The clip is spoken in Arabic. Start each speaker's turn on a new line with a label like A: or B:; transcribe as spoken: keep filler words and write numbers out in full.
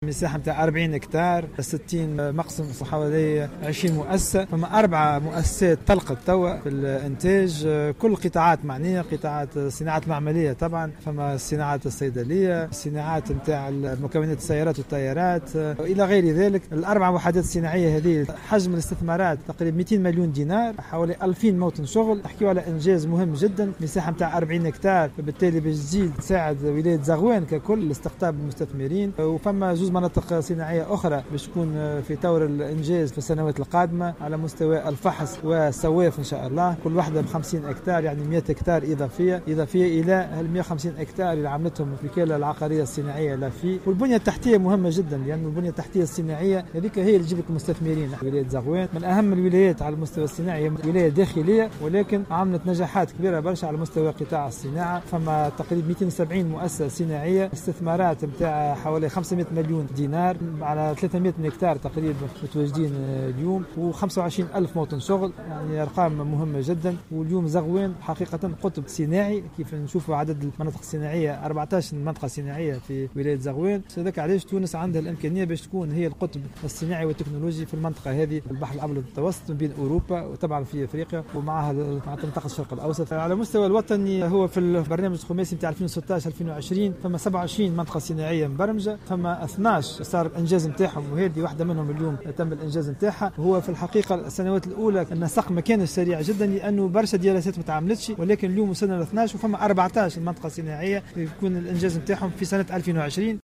A: مساحة متاع أربعين هكتار، ستين مقسم، حوالي عشرين مؤسسة. فما أربعة مؤسسات طلقت توا في الإنتاج، كل قطاعات معنية، قطاعات الصناعات المعملية طبعا، فما الصناعات الصيدلية، الصناعات متاع مكونات السيارات والطيارات وإلى غير ذلك. الأربعة وحدات الصناعية هذه حجم الاستثمارات تقريبا مئتين مليون دينار، حوالي ألفين موطن شغل. نحكيو على إنجاز مهم جدا، مساحة متاع أربعين هكتار، فبالتالي باش تزيد تساعد ولاية زغوان ككل لاستقطاب المستثمرين. وفما جزء مناطق صناعية أخرى باش تكون في طور الإنجاز في السنوات القادمة على مستوى الفحص والسواف إن شاء الله، كل واحدة بخمسين هكتار، يعني مئة هكتار إضافية إضافية إلى المئة وخمسين هكتار اللي عملتهم الوكالة العقارية الصناعية لافي. والبنية التحتية مهمة جدا، لأن يعني البنية التحتية الصناعية هذيك هي اللي تجيب لك المستثمرين. ولاية زغوان من أهم الولايات على المستوى الصناعي، ولاية داخلية ولكن عملت نجاحات كبيرة برشا على مستوى قطاع الصناعة. فما تقريبا مئتين وسبعين مؤسسة صناعية، استثمارات متاع حوالي خمسمئة مليون دينار على ثلاثمئة هكتار تقريبا متواجدين اليوم، وخمسة وعشرين ألف موطن شغل، يعني أرقام مهمة جدا. واليوم زغوان حقيقة قطب صناعي، كيف نشوفوا عدد المناطق الصناعية أربعة عشر منطقة صناعية في ولاية زغوان. هذاك علاش تونس عندها الإمكانية باش تكون هي القطب الصناعي والتكنولوجي في المنطقة هذه، البحر الأبيض المتوسط بين أوروبا وطبعا في أفريقيا ومعها مع منطقة الشرق الأوسط. على المستوى الوطني هو في البرنامج الخماسي نتاع ألفين وستة عشر ألفين وعشرين فما سبعة وعشرين منطقة صناعية مبرمجة، فما اثني عشر صار الانجاز نتاعهم، وهذه واحده منهم اليوم تم الانجاز نتاعها. وهو في الحقيقه السنوات الاولى النسق ما كانش سريع جدا، لانه برشا ديالاسات ما تعاملتش، ولكن اليوم وصلنا ل اثني عشر وفما أربعة عشر منطقه صناعيه يكون الانجاز نتاعهم في سنه ألفين وعشرين.